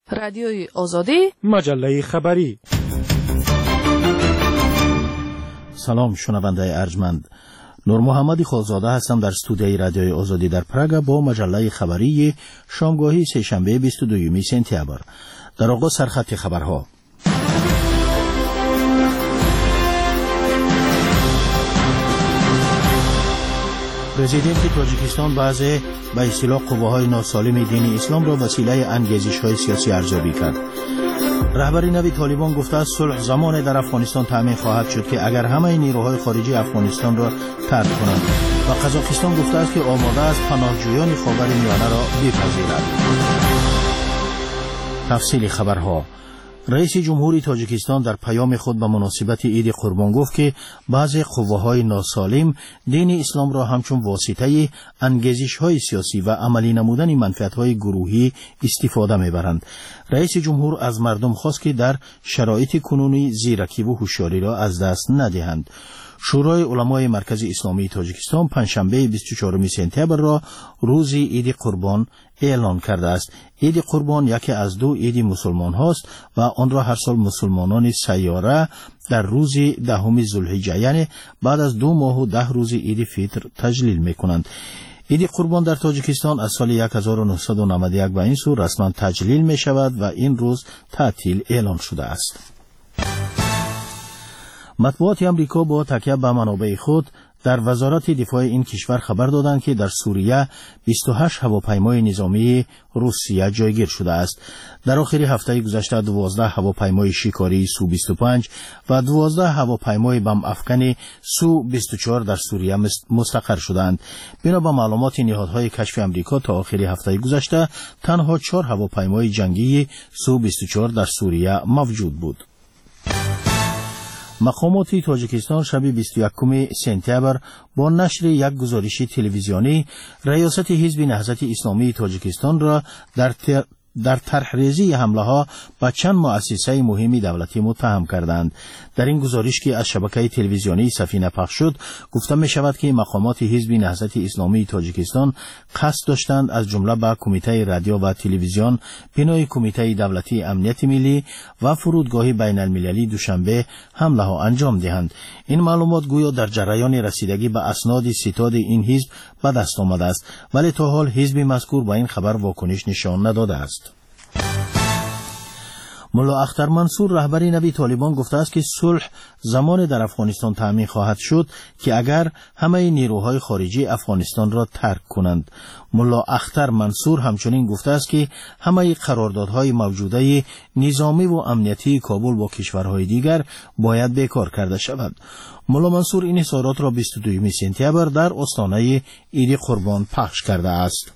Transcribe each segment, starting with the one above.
رادیوی آزادی، مجله خبری. سلام شنونده ارجمند، نور محمد خالزاده هستم در استودیوی رادیوی آزادی در پراگ با مجله خبری شامگاهی سه‌شنبه 22 سپتامبر. در آغاز سرخط خبرها. پرزیدنت تاجیکستان بعضی به اصطلاح قوه‌های ناسالم دین اسلام را وسیله انگیزش‌های سیاسی ارزیابی کرد. رهبر نوی طالبان گفته است صلح زمان در افغانستان تامین خواهد شد که اگر همه نیروهای خارجی افغانستان را ترک کنند و قزاقستان گفته است که آماده است پناهجویان خاورمیانه را بپذیرد. تفصیل خبرها. رئیس جمهوری تاجیکستان در پیام خود به مناسبت عید قربان گفت که بعضی قوه‌های ناسالم دین اسلام را همچون واسطه انگیزش‌های سیاسی و عملی نمودن منفعت‌های گروهی استفاده می‌برند. رئیس جمهور از مردم خواست که در شرایط کنونی زیرکی و هوشیاری را از دست ندهند. شورای علمای مرکز اسلامی تاجیکستان پنجشنبه 24 سپتامبر را روز عید قربان اعلان کرده است. عید قربان یکی از دو عید مسلمان هاست و آن را هر سال مسلمانان سیاره در روز 10 ذوالحجه یعنی بعد از 2 ماه و 10 روز عید فطر تجلیل می کنند. عید قربان در تاجیکستان از سال 1991 به این سو رسما تجلیل می شود و این روز تعطیل اعلان شده است. مطبوعات امریکا با تکیه به منابع خود در وزارت دفاع این کشور خبر دادند که در سوریه 28 هواپیمای نظامی روسیه جایگیر شده است. در آخر هفته گذشته 12 هواپیمای شکاری سو 25 و 12 هواپیمای بم افکن سو 24 در سوریه مستقر شدند. بنا به معلومات نهادهای کشف امریکا تا آخر هفته گذشته تنها 4 هواپیمای جنگی سو 24 در سوریه موجود بود. مقامات تاجیکستان شب 21 سپتامبر با نشر یک گزارش تلویزیونی ریاست حزب نهضت اسلامی تاجیکستان را در طرحریزی حمله ها به چند مؤسسه مهم دولتی متهم کردند. در این گزارش که از شبکه تلویزیونی سفینه پخش شد گفته می شود که مقامات حزب نهضت اسلامی تاجیکستان قصد داشتند از جمله به کمیته رادیو و تلویزیون، بنای کمیته دولتی امنیت ملی و فرودگاه بین المللی دوشنبه حمله ها انجام دهند. این معلومات گویا در جریان رسیدگی به اسناد ستاد این حزب به دست آمده است، ولی تا حال حزب مذکور به این خبر واکنش نشان نداده است. ملا اختر منصور رهبر نوی طالبان گفته است که صلح زمان در افغانستان تامین خواهد شد که اگر همه نیروهای خارجی افغانستان را ترک کنند. ملا اختر منصور همچنین گفته است که همه قراردادهای موجوده نظامی و امنیتی کابل با کشورهای دیگر باید بیکار کرده شود. ملا منصور این اظهارات را 22 سپتامبر در آستانه عید قربان پخش کرده است.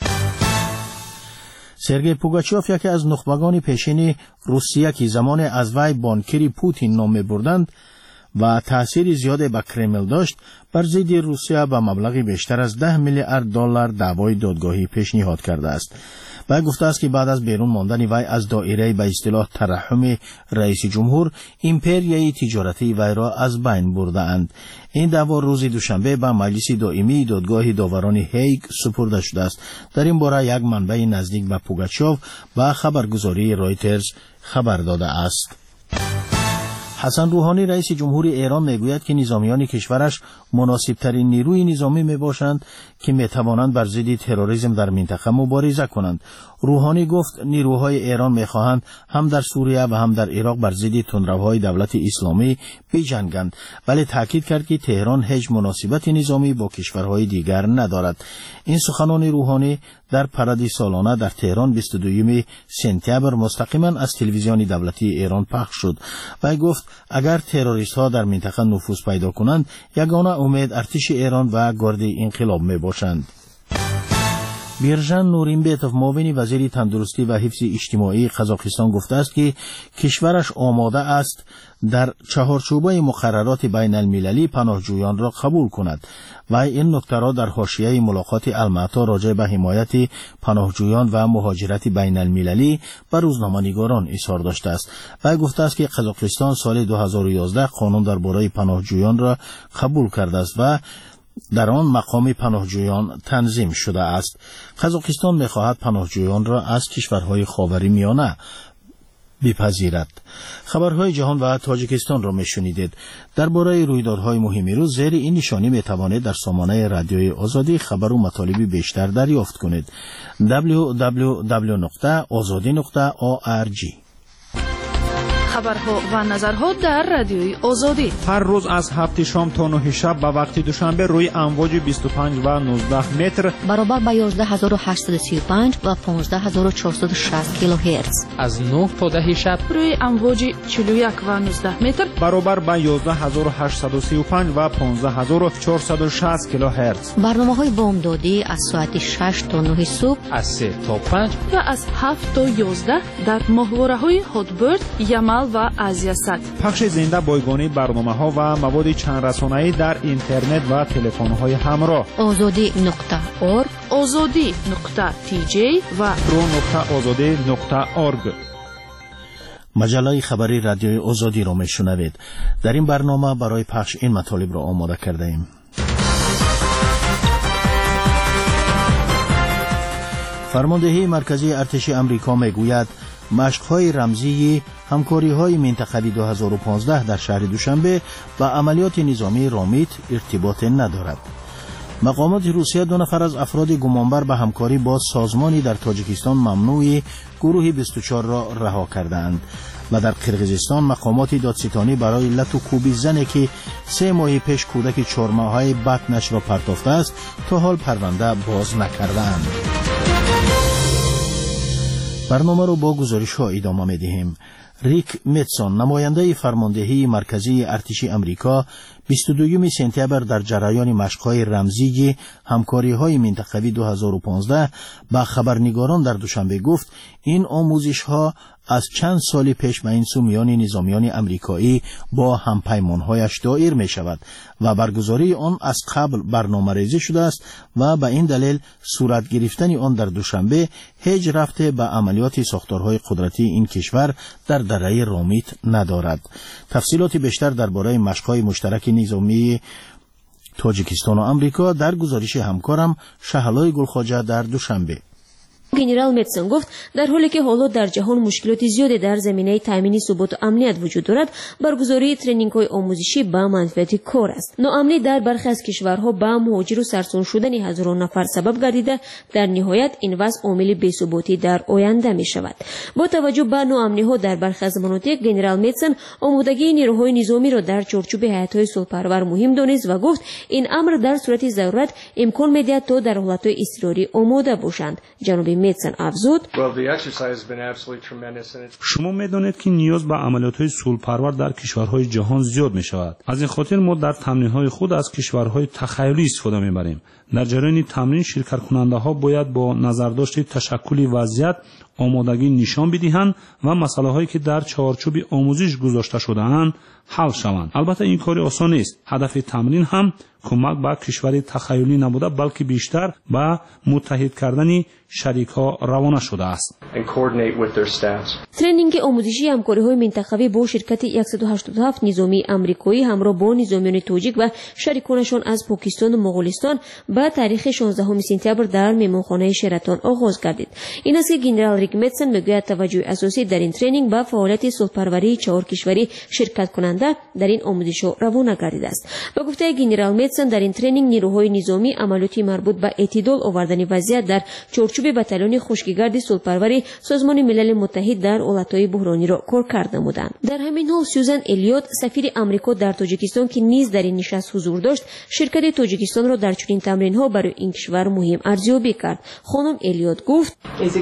سرگئی پوگاچوف یکی از نخبگان پیشین روسیه که زمان از وی بانکری پوتین نام می‌بردند و تأثیر زیاد به کرمل داشت بر ضد روسیه به مبلغی بیشتر از 10 میلیارد دلار دعوای دادگاهی پیشنهاد کرده است. و گفته است که بعد از بیرون ماندن وی از دایره به اصطلاح ترحم رئیس جمهور ایمپریای تجارتی وی را از بین برده اند. این دعوا روز دوشنبه به مجلس دائمی دادگاه داوران هیگ سپرده شده است. در این باره یک منبع نزدیک به پوگاچوف با خبرگزاری رایترز خبر داده است. حسن روحانی رئیس جمهور ایران میگوید که نظامیان کشورش مناسب ترین نیروی نظامی میباشند که میتوانند بر ضد تروریسم در منطقه مبارزه کنند. روحانی گفت نیروهای ایران میخواهند هم در سوریه و هم در عراق بر ضد تندروهای دولت اسلامی بجنگند، ولی تاکید کرد که تهران هیچ مناسبت نظامی با کشورهای دیگر ندارد. این سخنان روحانی در پرد سالانه در تهران 22 سپتامبر مستقیما از تلویزیون دولتی ایران پخش شد و گفت اگر تروریست ها در منطقه نفوذ پیدا کنند یگانه امید ارتش ایران و گارد انقلاب می باشند. بیرژن نورینبیتوف معاون وزیر تندرستی و حفظ اجتماعی قزاقستان گفته است که کشورش آماده است در چهارچوبه مقررات بین المللی پناهجویان را قبول کند و این نکته را در حاشیه ملاقات المعطا راجع به حمایت پناهجویان و مهاجرت بین المللی به روزنامه‌نگاران اظهار داشته است و گفته است که قزاقستان سال 2011 قانون درباره پناهجویان را قبول کرده است و در آن مقام پناهجویان تنظیم شده است. قزاقستان می‌خواهد پناهجویان را از کشورهای خاورمیانه بپذیرد. خبرهای جهان و تاجیکستان را میشنیدید. درباره رویدادهای مهم روز زیر این نشانی میتوانید در سامانه رادیوی آزادی خبر و مطالب بیشتر دریافت کنید. www.azadi.org. خبرها و نظرها در رادیوی آزادی هر روز از 7 شام تا 9 شب به وقت دوشنبه روی امواج 25 و 19 متر برابر با 11835 و 15460 کیلوهرتز. از 9 تا 10 شب روی امواج 41 و 19 متر برابر با 11835 و 15460 کیلوهرتز. برنامه‌های بامدادی از ساعت 6 تا 9 صبح، از 3 تا 5 و از 7 تا 11 در ماهواره‌های هاتبرد، یمل و آزیاسات. پخش زنده بایگانی برنامه‌ها و مواد چند رسانه‌ای در اینترنت و تلفن‌های همراه. azadi.org، azadi.tj و pro.azadi.org. مجله خبری رادیوی آزادی را میشنوید. در این برنامه برای پخش این مطالب را آماده کرده ایم. فرماندهی مرکزی ارتش آمریکا میگوید مشق‌های رمزی همکاری‌های منطقوی 2015 در شهر دوشنبه با عملیات نظامی رامیت ارتباط ندارد. مقامات روسیه 2 نفر از افراد گمانبر به همکاری با سازمانی در تاجیکستان ممنوع گروه 24 را رها کردند و در قرقیزستان مقامات دادستانی برای لط و کوب زنی که 3 ماه پیش کودک 4 ماهه بطنش را پرتافته است تا حال پرونده باز نکردند. برنامه رو با گزارش ها ادامه می‌دهیم. ریک میتسون، نماینده فرماندهی مرکزی ارتش آمریکا، 22 سپتامبر در جریان مشق‌های رمزی همکاری‌های منطقوی 2015 با خبرنگاران در دوشنبه گفت این آموزش‌ها از چند سال پیش بین سو میان نظامیان آمریکایی با همپیمان‌هایش دایر می‌شود و برگزاری آن از قبل برنامه‌ریزی شده است و به این دلیل صورت گرفتن آن در دوشنبه هیچ ربطی به عملیات ساختارهای قدرتی این کشور در دره رامیت ندارد. تفصیلات بیشتر درباره مشق‌های مشترک نظامی تاجیکستان و آمریکا در گزارش همکارم شهلای گلخواجه در دوشنبه. گنرال میتسون گفت در حالی که حالا در جهان مشکلات زیادی در زمینه تامین ثبات و امنیت وجود دارد، برگزاری ترینینگ‌های آموزشی با منفعت کار است. ناامنی در برخی از کشورها با مهاجر و سرسون شدن هزاران نفر سبب گردیده، در نهایت این وضع عامل بی‌ثباتی در آینده می‌شود. با توجه به ناامنی‌ها در برخی از مناطق، گنرال میتسون آمادگی نیروهای نظامی را در چارچوب هیئت‌های صلح‌پرور مهم دانست و گفت این امر در صورت ضرورت امکان می‌دهد تا در حالت‌های اضطراری آماده باشند. جناب میتسون افزود: شما می‌دانید که نیاز به عملیات‌های صلح‌پرور در کشورهای جهان زیاد می‌شود. از این خاطر ما در تمرین‌های خود از کشورهای تخیلی استفاده می‌بریم. در جریان تمرین شرکت کننده‌ها باید با نظرداشت تشکل وضعیت آمادگی نشان بدهند و مسائلی که در چارچوب آموزش گذاشته شده‌اند حل شوند. البته این کار آسان نیست. هدف تمرین هم کمک به کشور تخیلی نبوده بلکه بیشتر به متحد کردن شریک‌ها روانه شده است. ترینینگ آموزشی همکاری‌های منطقوی با شرکت 187 نظامی آمریکایی همراه با نظامیان تاجیک و شریکانشان از پاکستان و مغولستان با تاریخ 16 سپتامبر در مهمانخانه شراتون آغاز گردید. این است که گنرال ریک میتسون میگوید توجه اساسی در این ترینینگ به فعالیت صلح‌پروری 4 کشوری شرکت کننده در این آموزش‌ها روانه گردیده است. با گفته گنرال میتسون در این ترینینگ نیروهای نظامی عملیاتی مربوط به اعتدال آوردن وضعیت در چارچوب بتالون خشکیگرد صلح‌پروری سازمان ملل متحد در حالت‌های بحرانی را کار کرده بودند. در همین حال سوزان الیوت، سفیر آمریکا در تاجیکستان که نیز در این نشست حضور داشت، شرکت تاجیکستان را در چنین تمرین‌ها برای این کشور مهم ارزیابی کرد. خانم الیوت گفت: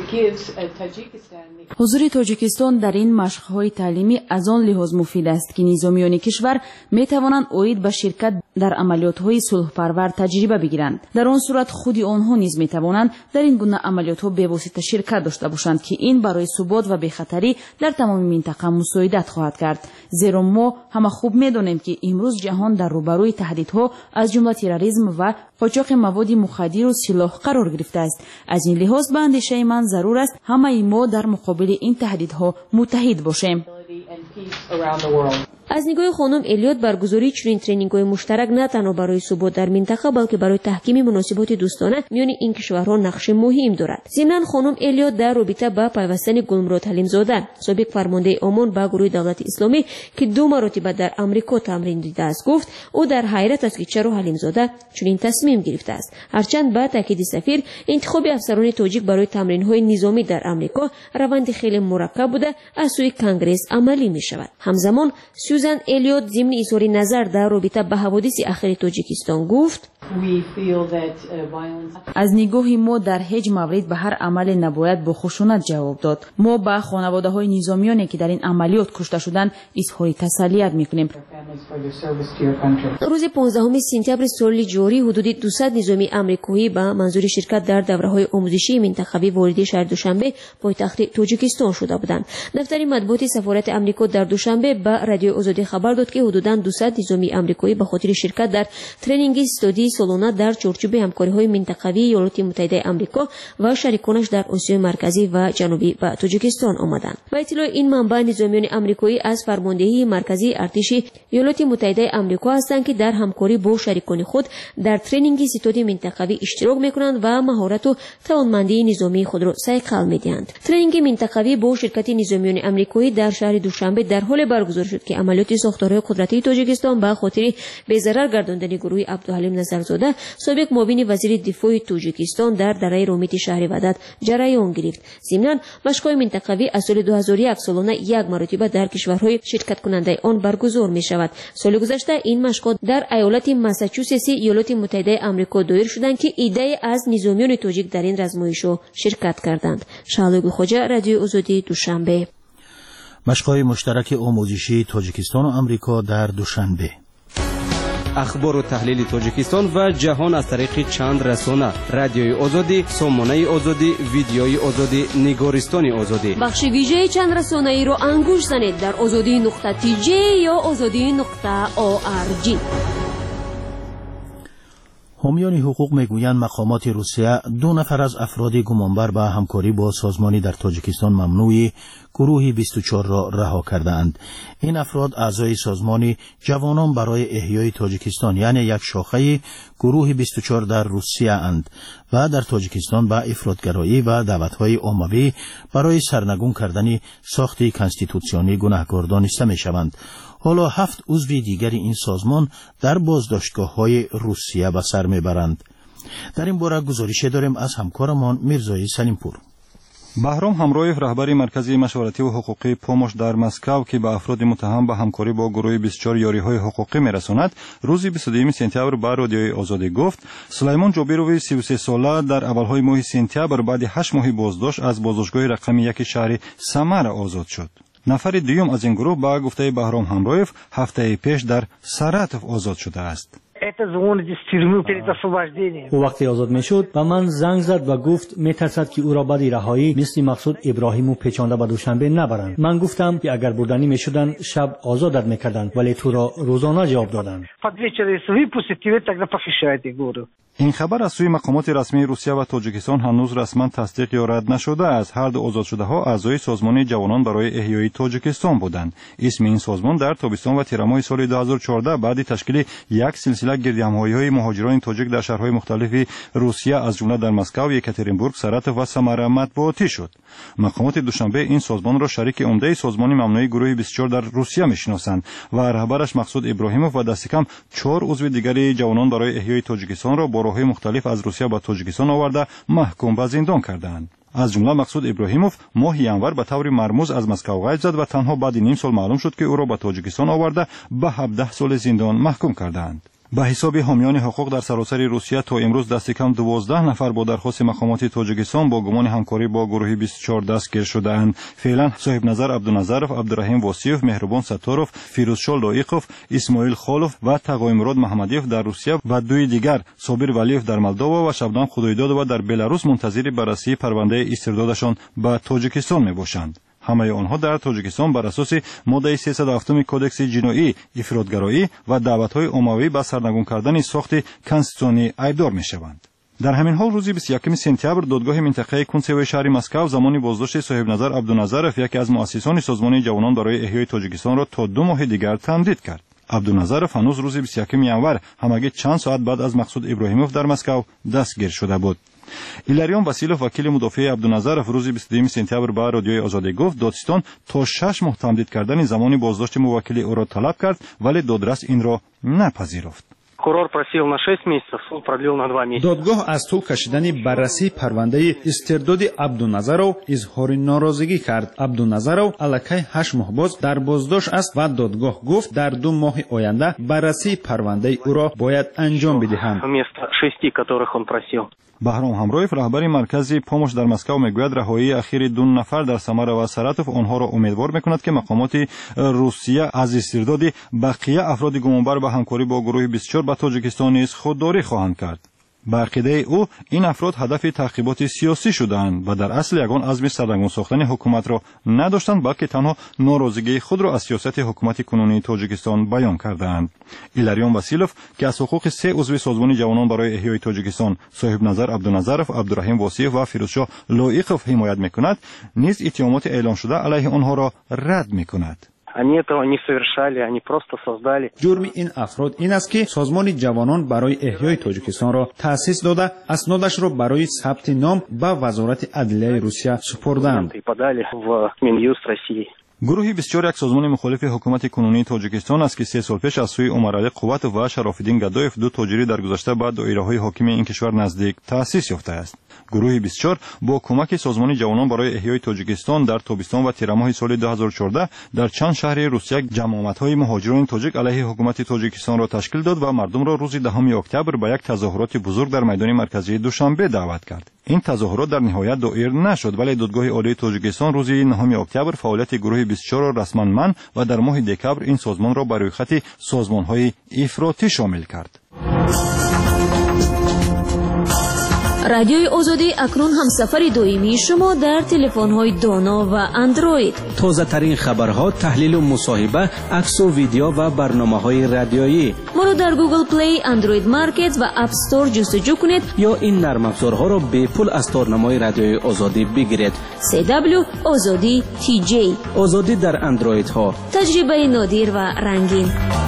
حضور تاجیکستان در این مشق‌های تعلیمی از آن لحاظ مفید است که نظامیان کشور می‌توانند عاید به شرکت در عملیات‌های صلح‌پرور تجربه بگیرند. در آن صورت خود آنها نیز می‌توانند در این گونه عملیات‌ها به واسطه شرکت داشته باشند که این برای ثبات و بی‌خطری در تمام منطقه مساعدت خواهد کرد. زیرا ما همه خوب می‌دانیم که امروز جهان در روبروی تهدیدها از جمله تروریسم و قاچاق مواد مخدر و سلاح قرار گرفته است. از این لحاظ به اندیشه من ضرور است همه ما در مقابل این تهدیدها متحد باشیم. از نگاه خانم الیوت برگزاری چنین ترینینگ‌های مشترک نه تنها برای ثبات در منطقه بلکه برای تحکیم مناسبات دوستانه میان این کشورها نقش مهم دارد. ضمناً خانم الیوت در رابطه با پیوستن گلمراد حلیمزاده سابق فرمانده عمان به گروه دولت اسلامی که 2 مرتبه در آمریکا تمرین دیده است گفت او در حیرت است که چرا حلیمزاده چنین تصمیم گرفته است. هرچند با تاکید سفیر انتخاب افسران تاجیک برای تمرین‌های نظامی در آمریکا روند خیلی مرکب بوده از سوی کنگره عملی می شود. همزمان سوزان الیوت ضمن اظهار نظر در رابطه با حوادث اخیر تاجیکستان گفت از نگاه ما در هیچ مورد به هر عمل نباید با خشونت جواب داد. ما با خانواده‌های نظامیانی که در این عملیات کشته شدند اظهار تسلیت می‌کنیم. روز 15 سپتامبر سال جاری حدود 200 نظامی آمریکایی با منظور شرکت در دوره‌های آموزشی منتخبی وارد شهر دوشنبه پایتخت تاجیکستان شده بودند. دفتر مطبوعات سفارت آمریکا در دوشنبه با رادیو آزادی خبر داد که حدوداً 200 نظامی آمریکایی به خاطر شرکت در ترینینگ استادی سالانه در چارچوب همکاری‌های منطقوی ایالات متحده آمریکا و شریکانش در آسیای مرکزی و جنوبی به تاجیکستان آمدند. با اطلاع این منبع نظامیان آمریکایی از فرماندهی مرکزی ارتش ایالات متحده آمریکا هستند که در همکاری با شریکان خود در ترینینگ استادی منطقوی اشتراک می‌کنند و مهارت و توانمندی نظامی خود را صقل می‌دهند. ترینینگ منطقوی با شرکت نظامیان آمریکایی در شهر دوشنبه در حال برگزار شد که عملیات ساختارهای قدرتی تاجیکستان به خاطر به ضرر گرداندن گروه عبدالحلیم نظرزاده سابق معاون وزیر دفاع تاجیکستان در دره رومیت شهر ودت جریان گرفت. ضمناً مشق‌های منطقوی از سال 2001 سالانه 1 مرتبه در کشورهای شرکت کننده آن برگزار می‌شود. سال گذشته این مشق‌ها در ایالت ماساچوست ایالات متحده آمریکا دایر شدند که ایده از نظامیان تاجیک در این رزمایش‌ها شرکت کردند. شعلوی خوجا، رادیو آزادی، دوشنبه. مشق‌های مشترک آموزشی تاجیکستان و آمریکا در دوشنبه. اخبار و تحلیل تاجیکستان و جهان از طریق چند رسانه: رادیوی آزادی، سامانه آزادی، ویدیوی آزادی، نگارستان آزادی. بخش ویژه چند رسانه‌ای را انگوش زنید در azadi.tj یا azadi.org. حامیان حقوق میگویند مقامات روسیه 2 نفر از افراد گمانبر به همکاری با سازمانی در تاجیکستان ممنوع گروه 24 را رها کردند. این افراد اعضای سازمان جوانان برای احیای تاجیکستان یعنی یک شاخه گروه 24 در روسیه اند و در تاجیکستان با افراطگرایی و دعوت‌های عمومی برای سرنگون کردن ساخت کنستیتوسیونی گناهکار دانسته می‌شوند. حالا 7 عضو دیگر این سازمان در بازداشتگاه‌های روسیه به سر میبرند. در این باره گزارش داریم از همکارمان میرزای سلیمپور. بهرام همرایف رهبر مرکز مشورتی و حقوقی پومش در مسکو که به افراد متهم به همکاری با گروه 24 یاری‌های حقوقی میرساند، روز 22 سپتامبر به رادیوی آزادی گفت سلیمان جابیروی 33 ساله در اولهای ماه سپتامبر بعد 8 ماه بازداشت از بازداشتگاه رقم 1 شهر سمر آزاد شد. نفر دوم از این گروه با گفته بهرام همرایف هفته پیش در ساراتوف آزاد شده است. او وقتی آزاد میشد به من زنگ زد و گفت میترسد که او را بعد رهایی مثل مقصود ابراهیمو پیچانده به دوشنبه نبرند. من گفتم که اگر بردنی میشدند شب آزادت میکردند ولی تو را روزانه جواب دادند. این خبر از سوی مقامات رسمی روسیه و تاجیکستان هنوز رسما تصدیق یا رد نشده است. هر دو آزاد شده ها اعضای سازمان جوانان برای احیای تاجیکستان بودند. اسم این سازمان در تابستان و تیر ماه سال 2014 بعد تشکیل یک سلسله گردهمایی‌های مهاجران تاجیک در شهرهای مختلف روسیه از جمله در مسکو، یکاترینبورگ، ساراتوف و سمر مطبوعاتی شد. مقامات دوشنبه این سازمان را شریک عمده سازمان ممنوع گروه 24 در روسیه میشناسند و رهبرش مقصود ابراهیموف و دست کم 4 عضو دیگر جوانان برای احیای تاجیکستان را با راه‌های مختلف از روسیه به تاجیکستان آورده محکوم به زندان کردند. از جمله مقصود ابراهیموف ماه ینور به طور مرموز از مسکو غیب زد و تنها بعد نیم سال معلوم شد که او را به تاجیکستان آورده به 17 سال زندان محکوم کردند. به حساب حامیان حقوق در سراسر روسیه تا امروز دست کم 12 نفر با درخواست مقامات تاجیکستان با گمان همکاری با گروه 24 دستگیر شده‌اند. فعلا صاحب نظر عبدالنظرов، عبدالرحیم واسیوف، مهربان ستاروف، فیروزشاه لایقوف، اسماعیل خالوف و تقویمراد محمدیف در روسیه و دوی دیگر صابر ولیف در مولداوا و شبنم خدایدادova در بلاروس منتظر بررسی پرونده استردادشان به تاجیکستان میباشند. همه آنها در تاجیکستان بر اساس ماده 307 کدکس جنایی افراطگرایی و دعوت‌های عمومی به سرنگون کردن ساخت کنستیتوسیونی ایبدار می‌شوند. در همین حال روز 21 سپتامبر دادگاه منطقه کنسوی شهر مسکو زمان بازداشت صاحب نظر عبدالنظرов یکی از مؤسسان سازمان جوانان برای احیای تاجیکستان را تا 2 ماه دیگر تمدید کرد. عبدالنظرов هنوز روز 21 ینور همگی چند ساعت بعد از مقصود ابراهیموف در مسکو دستگیر شده بود. ایلاریون واسیلوف وکیل مدافع عبدالنظرов روز 22 سپتامبر به رادیوی آزادی گفت دادستان تا 6 ماه تمدید کردن زمان بازداشت موکل او را طلب کرد ولی دادرس این را نپذیرفت. دادگاه از طول کشیدن بررسی پرونده استرداد عبدالنظرов اظهار ناراضگی کرد. عبدالنظرov الکی 8 ماه باز در بازداشت است و دادگاه گفت در 2 ماه آینده بررسی پرونده او را باید انجام بدهند. بهرام همرویف رهبر مرکز پاموش در مسکو میگوید رهایی اخیر 2 نفر در سمر و سراتوف آنها را امیدوار میکند که مقامات روسیه از استرداد بقیه افراد گمانبر به همکاری با گروه 24 به تاجیکستان نیز خودداری خواهند کرد. به عقیده او این افراد هدف تعقیبات سیاسی شدند و در اصل یگان عزم سردرگم ساختن حکومت را نداشتند بلکه تنها ناراضگی خود را از سیاست حکومت کنونی تاجیکستان بیان کردند. ایلاریون واسیلوف که از حقوق 3 عضو سازمان جوانان برای احیای تاجیکستان صاحب نظر عبدالنظرov، عبدالرحیم واسیف و فیروزشاه لایقوف حمایت میکند نیز اتهامات اعلام شده علیه آنها را رد میکند. جرم این افراد این است که سازمان جوانان برای احیای تاجیکستان را تأسیس داده اسنادش را برای ثبت نام به وزارت عدلیه روسیه سپردند. گروه 24 یک سازمان مخالف حکومت کنونی تاجیکستان است که 3 سال پیش از سوی عمرعلی قوت و شراف‌الدین گدایف 2 تاجری در گذشته به دایره‌های حاکم این کشور نزدیک تأسیس یافته است. گروه 24 با کمک سازمان جوانان برای احیای تاجیکستان در تابستان و تیر ماه سال 2014 در چند شهر روسیه جماعت‌های مهاجران تاجیک علیه حکومت تاجیکستان را تشکیل داد و مردم را روز 10 اکتبر به یک تظاهرات بزرگ در میدان مرکزی دوشنبه دعوت کرد. این تظاهرات در نهایت دایر نشد ولی دادگاه عالی تاجیکستان روز 9 اکتبر فعالیت گروه 24 را رسما منع و در ماه دکبر این سازمان را بر روی خط سازمان‌های افراطی شامل کرد. رادیوی آزادی اکنون همسفر دائمی شما در تلفن‌های دانا و اندروید. تازه ترین خبرها، تحلیل و مصاحبه، عکس و ویدیو و برنامه‌های رادیویی. ما را در گوگل پلی، اندروید مارکت و اپ استور جستجو کنید یا این نرم افزارها را به پول از تارنمای رادیوی آزادی بگیرید. CW آزادی TJ. آزادی در اندروید ها. تجربه نادر و رنگین.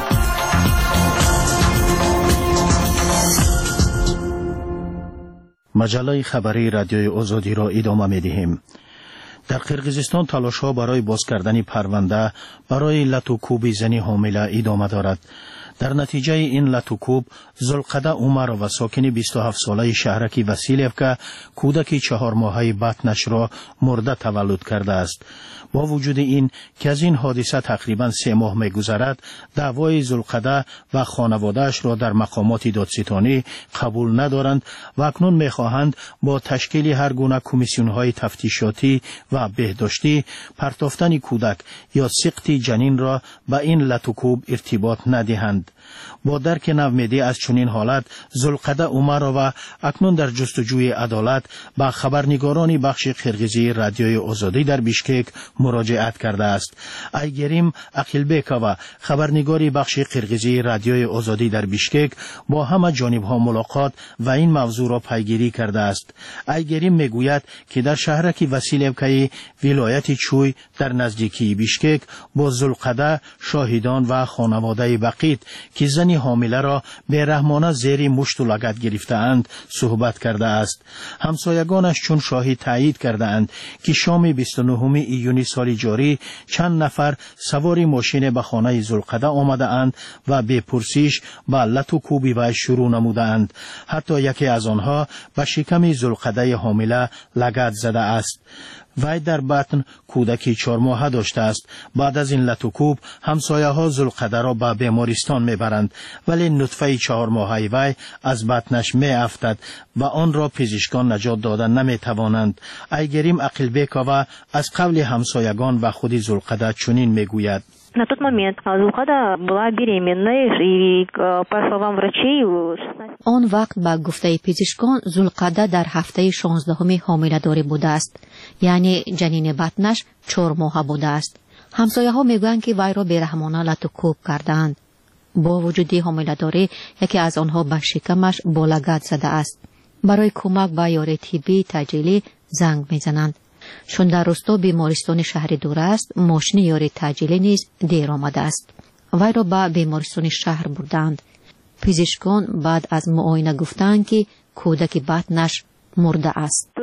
مجله خبری رادیوی آزادی را ادامه می‌دهیم. در قرقیزستان تلاش‌ها برای باز کردن پرونده برای لطوکوب زنی حامله ادامه دارد. در نتیجه این لطوکوب ذوالقعده عمر و ساکن 27 ساله شهرک وسیلیف که کودک 4 ماهه بطنش را مرده تولد کرده است. با وجود این که از این حادثه تقریبا 3 ماه می‌گذرد، دعوای ذوالقعده و خانواده‌اش را در مقامات دادستانی قبول ندارند و اکنون می‌خواهند با تشکیل هر گونه کمیسیون‌های تفتیشاتی و بهداشتی پرتافتن کودک یا سقط جنین را به این لطوکوب ارتباط ندهند. با درک نومیدی از چنین حالت ذوالقعده عمر و اکنون در جستجوی عدالت به خبرنگاران بخش قرقیزی رادیوی آزادی در بیشکک مراجعت کرده است. ایگریم اقیلبکova خبرنگاری بخش قرقیزی رادیوی آزادی در بیشکک با همه جانب‌ها ملاقات و این موضوع را پیگیری کرده است. ایگریم میگوید که در شهرک وسیلیفکای ولایت چوی در نزدیکی بیشکک با ذوالقعده شاهدان و خانواده بقیت که زنی حامله را بی‌رحمانه زیر مشت و لگد گرفته‌اند صحبت کرده است. همسایگانش چون شاهد تایید کرده اند که شام 29 ایونی سال جاری چند نفر سواری ماشین به خانه ذوالقعده آمده اند و به پرسش به لطوکوبی و شروع نموده اند. حتی یکی از آنها به شکم ذوالقعده حامله لگد زده است. وی در بطن کودکی 4 ماهه داشته است. بعد از این لطوکوب همسایه ها ذوالقعده را به بیمارستان میبرند ولی نطفه 4 ماهه وی از بطنش میافتد و آن را پزشکان نجات دادن نمیتوانند. ایگریم اقیلبکova از قول همسایگان و خود ذوالقعده چنین میگوید: На тот момент Зулкада была беременной, и по словам врачей... آن وقت با گفته پزشکان ذوالقعده در هفته 16 حامله‌داری بوده است، یعنی جنین بطنش 4 ماهه بوده است. همسایه ها میگویند که وی را بی‌رحمانه لطوکوب کردند. با وجود حامله‌داری یکی از آنها به شکمش با لگد زده است. برای کمک به یاری طبی تجلیلی زنگ میزنند. چون در روستا بیمارستان شهر دور است، ماشین یاری تجلیلی نیز دیر آمده است. وی را به بیمارستان شهر بردند. پزشکان بعد از معاینه گفتند که کودک بطنش مرده است.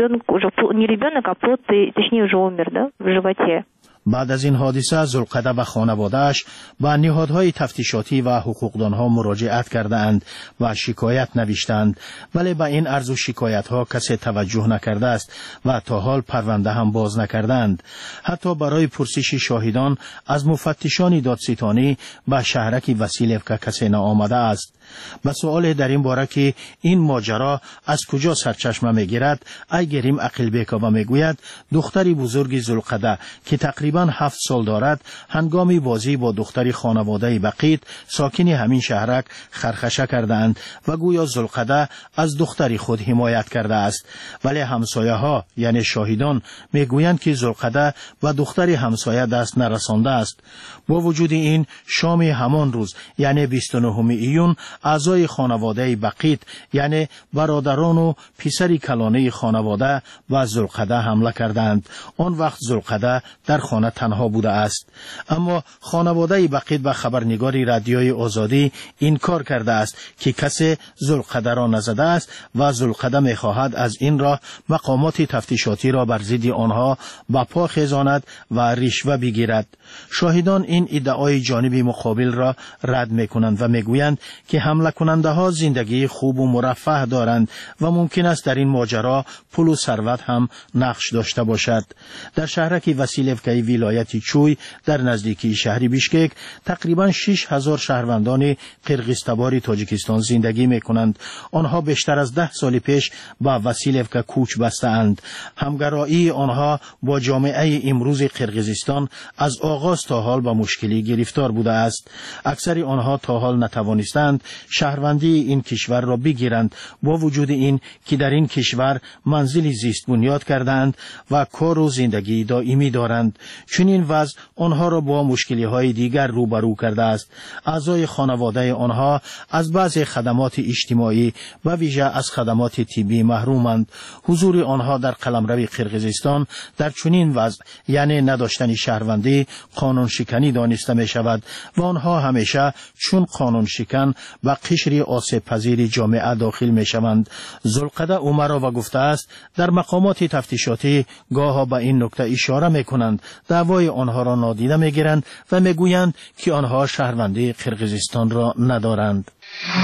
بعد از این حادثه ذوالقعده و خانواده‌اش به نهادهای تفتیشاتی و حقوقدانها مراجعت کردند و شکایت نوشتند، ولی به این عرض و شکایت‌ها کسی توجه نکرده است و تا حال پرونده هم باز نکردند. حتی برای پرسش شاهدان از مفتشان دادستانی به شهرک وسیلوکا کسی نآمده است. به سؤال در این باره که این ماجرا از کجا سرچشمه میگیرد، ایگریم عقیلبیکووا میگوید دختری بزرگ ذوالقعده که تقریبا 7 سال دارد هنگامی بازی با دختری خانواده بقیت ساکن همین شهرک خرخشه کردند و گویا ذوالقعده از دختری خود حمایت کرده است، ولی همسایه ها یعنی شاهدان میگویند که ذوالقعده و دختری همسایه دست نرسانده است. با وجود این شام همان روز یعنی 29 ایون اعضای خانواده بقیت یعنی برادران و پسری کلانه خانواده و ذوالقعده حمله کردند. آن وقت ذوالقعده در خانه تنها بوده است، اما خانواده بقیت به خبرنگاری رادیوی آزادی انکار کرده است که کسی ذوالقعده را نزده است و ذوالقعده می‌خواهد از این راه مقامات تفتیشاتی را بر ضد آنها به پا خیزاند و رشوه بگیرد. شاهدان این ادعای جانب مقابل را رد می‌کنند و می‌گویند که حمله کننده ها زندگی خوب و مرفه دارند و ممکن است در این ماجرا پول و ثروت هم نقش داشته باشد. در شهرک وسیلوکای ولایت چوی در نزدیکی شهر بیشکک تقریبا 6000 شهروندان قرغیزتبار تاجیکستان زندگی می‌کنند. آنها بیشتر از 10 سال پیش به وسیلوکا کوچ بسته‌اند. همگرایی آنها با جامعه امروز قرغیزستان از آغاز تا حال به مشکلی گرفتار بوده است. اکثر آنها تا حال نتوانستند شهروندی این کشور را بگیرند، با وجود این که در این کشور منزلی زیست بنیاد کردند و کار و زندگی دائمی دارند. چون این وضع آنها را با مشکلی‌های دیگر روبرو کرده است. اعضای خانواده آنها از بعضی خدمات اجتماعی و ویژه از خدمات طبی محرومند. حضور آنها در قلمرو قرغیزستان در چنین وضع یعنی نداشتن شهروندی قانون شکنی دانسته می شود و آنها همیشه چون قانون شکن و قشر آسیب پذیر جامعه داخل می شوند. ذوالقعده عمر و گفته است در مقامات تفتیشاتی گاها به این نکته اشاره می کنند، دعوای آنها را نادیده می گیرند و می گویند که آنها شهروندی قرغیزستان را ندارند.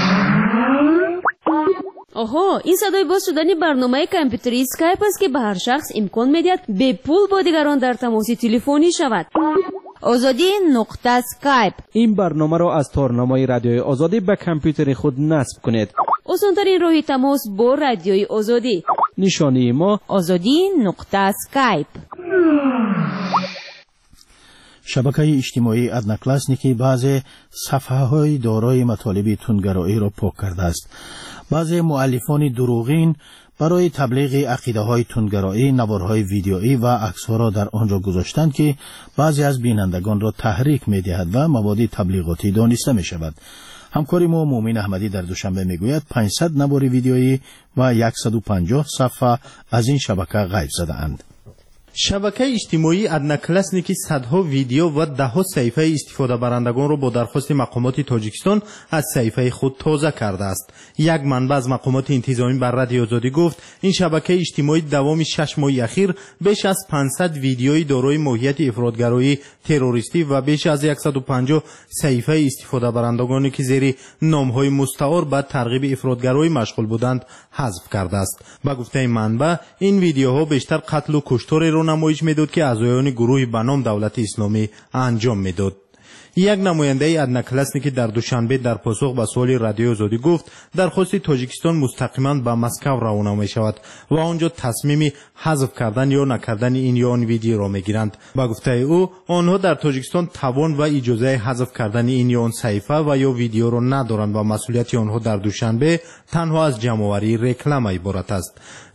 آها، این صدای باز شدن برنامه کامپیوتری اسکایپ است که به هر شخص امکان می‌دهد به پول با دیگران در تماس تلفنی شود. آزادی نقطه اسکایپ. این برنامه را از تارنامه رادیوی آزادی به کامپیوتر خود نصب کنید. آسان‌ترین راه تماس با رادیوی آزادی. نشانی ما آزادی نقطه اسکایپ. شبکه اجتماعی ادناکلاسنیکی بعضی صفحه‌های دارای مطالب تندگرایی را پاک کرده است. بعضی مؤلفان دروغین برای تبلیغ عقیده‌های تندگرایی نوارهای ویدیویی و عکس‌ها را در آنجا گذاشتند که بعضی از بینندگان را تحریک می‌دهد و مواد تبلیغاتی دانسته می‌شود. همکار ما مومن احمدی در دوشنبه میگوید 500 نوار ویدیویی و 150 صفحه از این شبکه غیب زده‌اند. شبکه اجتماعی ادناکلاسنیکی صدها ویدیو و دهها صفحه استفاده برندگان را با درخواست مقامات تاجیکستان از صفحه خود تازه کرده است. یک منبع از مقامات انتظامی بر رادیو آزادی گفت این شبکه اجتماعی دوام 6 ماه اخیر بیش از 500 ویدیوی دارای ماهیت افراطگرایی تروریستی و بیش از 150 صفحه استفاده برندگانی که زیر نام‌های مستعار به ترغیب افراطگرایی مشغول بودند حذف کرده است. با گفته منبع این ویدیوها بیشتر قتل و کشتار را نمایش میداد که اعضایان گروهی به نام دولت اسلامی انجام میداد. یک نماینده ادناکلاسنیکی در دوشنبه در پاسخ به سوال رادیو آزادی گفت درخواست تاجیکستان مستقیما به مسکو روانه می شود و آنجا تصمیم حذف کردن یا نکردن این یا آن ویدیو را می گیرند. با گفته او آنها در تاجیکستان توان و اجازه حذف کردن این یا آن صفحه و یا ویدیو را ندارند و مسئولیت آنها در دوشنبه تنها از جمع‌آوری رکلام عبارت است.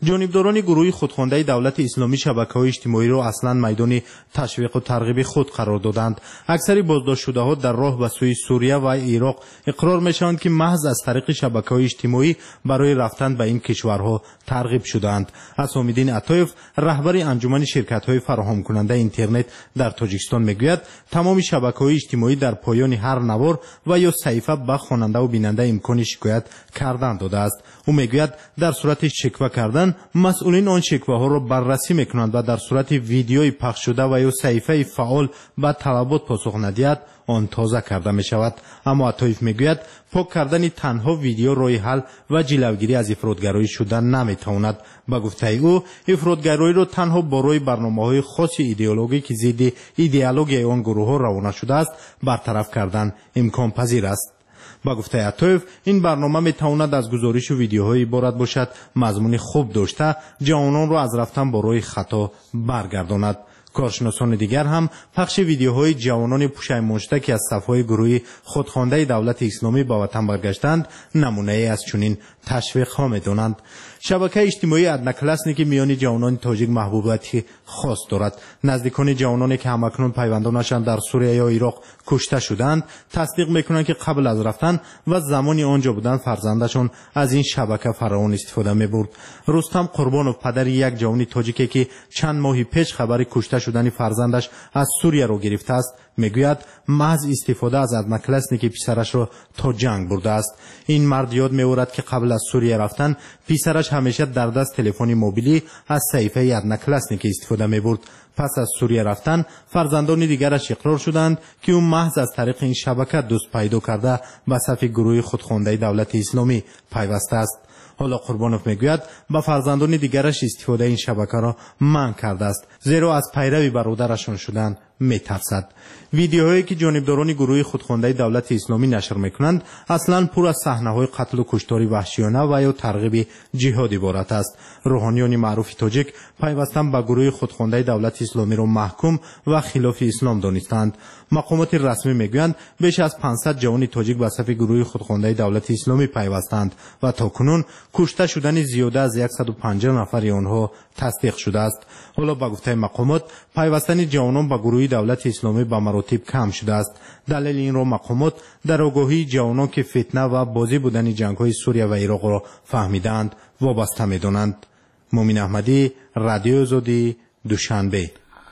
جانبداران گروه خودخوانده دولت اسلامی شبکه‌های اجتماعی را اصلا میدان تشویق و ترغیب خود قرار دادند. اکثر بازداشت‌شده‌ها در راه به سوی سوریه و عراق اقرار می‌شوند که محض از طریق شبکه‌های اجتماعی برای رفتن به این کشورها ترغیب شدند. اسام‌الدین عطایف رهبر انجمن شرکت‌های فراهم کننده اینترنت در تاجیکستان میگوید تمام شبکه‌های اجتماعی در پایان هر نوار و یا صحیفه به خواننده و بیننده امکان شکایت کردن داده است. او میگوید در صورت شکوه کردن مسئولین آن شکوه ها را بررسی میکنند و در صورت ویدیوی پخش شده و یا صحیفه فعال به طلبات پاسخ ندهد آن تازه کرده می شود. اما عطایف میگوید پاک کردن تنها ویدیو راه حل و جلوگیری از افراطگرایی شدن نمیتواند. به گفته او افراطگرایی را تنها برای برنامه‌های خاص ایدئولوژیک ضد ایدئولوژی آن گروه ها روانه شده است برطرف کردن امکان پذیر است. با گفته عطایف این برنامه میتواند از گزارش و ویدیوهای عبارت باشد مضمون خوب داشته جوانان را از رفتن با راه خطا برگرداند. کارشناسان دیگر هم پخش ویدیوهای جوانان پشیمان شده که از صفهای گروه خودخوانده دولت اسلامی به وطن برگشتند نمونه از چنین تشویق ها میدانند. شبکه اجتماعی ادناکلاسنی که میان جوانان تاجیک محبوبیت خاص دارد. نزدیکان جوانانی که همکنون پیوندانشان در سوریه یا عراق کشته شدند تصدیق میکنند که قبل از رفتن و زمانی آنجا بودن فرزندشان از این شبکه فراوان استفاده میبرد. رستم قربانوف پدر یک جوان تاجیکی که چند ماه پیش خبر کشته شدن فرزندش از سوریه را گرفته است میگوید محض استفاده از ادناکلاسنی که پسرش را تا جنگ برده است. این مرد یاد می‌آورد که قبل از سوریه رفتن پسرش همیشه در دست تلفن موبیلی از صحیفه ادناکلاسنی که استفاده می‌برد. پس از سوریه رفتن فرزندان دیگرش اقرار شدند که او محض از طریق این شبکه دوست پیدا کرده به صف گروه خودخوانده دولت اسلامی پیوسته است. حالا قربانوف میگوید با فرزندان دیگرش استفاده این شبکه را منع کرده است زیرا از پیروی برادرشان شدن میترسد. ویدیوهایی که جانبداران گروه خودخوانده دولت اسلامی نشر میکنند اصلا پر از صحنه‌های قتل و کشتار وحشیانه و یا ترغیب جهاد عبارت است. روحانیان معروف تاجیک پیوستن به گروه خودخوانده دولت اسلامی را محکوم و خلاف اسلام دانستند. مقامات رسمی میگویند بیش از 500 جوان تاجیک به صف گروه خودخوانده دولت اسلامی پیوستند و تاکنون کشته شدن زیاده از 150 نفر آنها تصدیق شده است. حالا با گفته مقامات پیوستن جوانان به گروه دولت اسلامی به مراتب کم شده است. دلیل این را مقامات در آگاهی جوانان که فتنه و بازی بودن جنگ‌های سوریه و عراق را فهمیدند وابسته می‌دانند. مومن احمدی، رادیو آزادی، دوشنبه.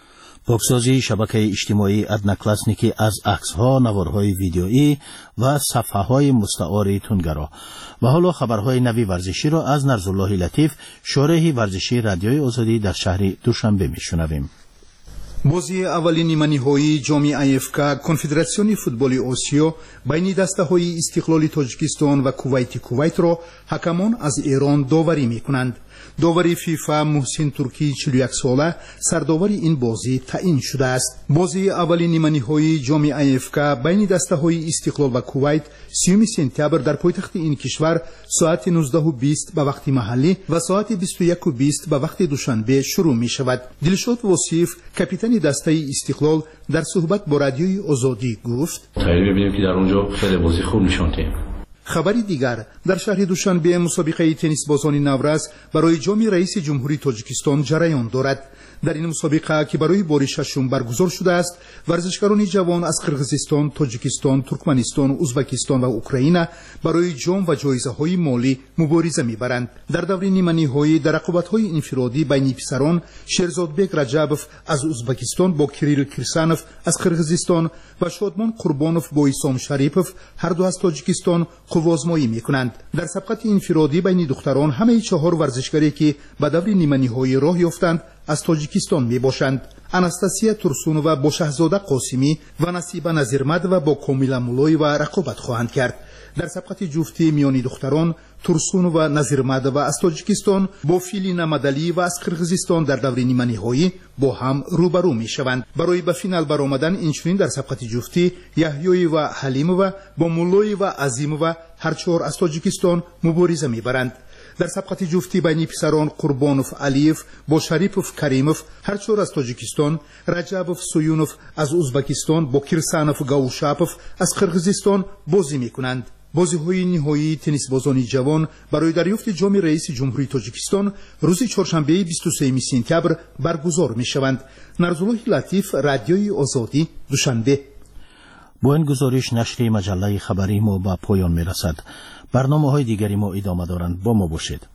پاکسازی شبکه اجتماعی ادناکلاسنیکی از عکس‌ها، نوارهای ویدیویی و صفحه‌های مستعار تندگرا. و حالا خبرهای نوی ورزشی را از نرزالله لطیف، شارح ورزشی رادیوی آزادی در شهر دوشنبه میشنویم. بازی اولین نیمه‌نهایی جام افک کنفدراسیون فوتبال آسیا بین دسته‌های استقلال تاجیکستان و کویت را حکمان از ایران داوری می‌کنند. داوری فیفا محسن ترکی 41 ساله سرداور این بازی تعیین شده است. بازی اولین نیمه‌نهایی جام افک بین دسته‌های استقلال و کویت 30 سپتامبر در پایتخت این کشور ساعت 19:20 به وقت محلی و ساعت 21:20 به وقت دوشنبه شروع می‌شود. دلشاد وصیف کاپیتان دسته استقلال در صحبت با رادیوی آزادی گفت: ببینیم که در اونجا خیلی بازی خوب نشون دادیم. خبری دیگر در شهر دوشنبه مسابقه تنیس بازان نورز برای جام رئیس جمهوری تاجیکستان جریان دارد. در این مسابقه که برای بار ششم برگزار شده است ورزشکاران جوان از قرقیزستان، تاجیکستان، ترکمنستان، ازبکستان و اوکراین برای جام و جایزه‌های مالی مبارزه می‌برند. در دور نیمه‌نهایی در رقابت‌های انفرادی بین پسران شیرزادبک رجبوف از ازبکستان با کریل کیرسانوف از قرقیزستان و شادمان قربانوف با ایسام شریپوف هر دو از تاجیکستان قوازمایی می‌کنند. در سبقت انفرادی بین دختران همه 4 ورزشکاری که به دور نیمه‌نهایی راه یافتند از تاجیکستان می باشند. اناستاسیا تورسونووا با شهزاده قاسمی و نصیبه نظیرمدووا با کامیلا مولایووا رقابت خواهند کرد. در سبقت جفتی میانی دختران تورسونووا نظیرمدووا از تاجیکستان با فیلینا مدلی و از قرقیزستان در دور نیمه‌نهایی با هم روبرو می شوند. برای به فینال برآمدن اینچنین در سبقت جفتی یحیویوا حلیمووا با مولایووا عظیمووا هر 4 از تاجیکستان مبارزه می‌برند. در سبقت جفتی بین پسران قربانوف علیف با شریپوف کریموف هر 4 از تاجیکستان، رجبوف سویونوف از ازبکستان با کیرسانوف گاوشاپوف از قرقیزستان بازی می‌کنند. بازی‌های نهایی تنیسبازان جوان برای دریافت جام رئیس جمهوری تاجیکستان روز چهارشنبه 23 سپتامبر برگزار می‌شوند. نرزالله لطیف، رادیوی آزادی، دوشنبه. با این گزارش نشر مجله خبری ما به پایان می‌رسد. برنامه‌های دیگری ما ادامه دارند. با ما باشید.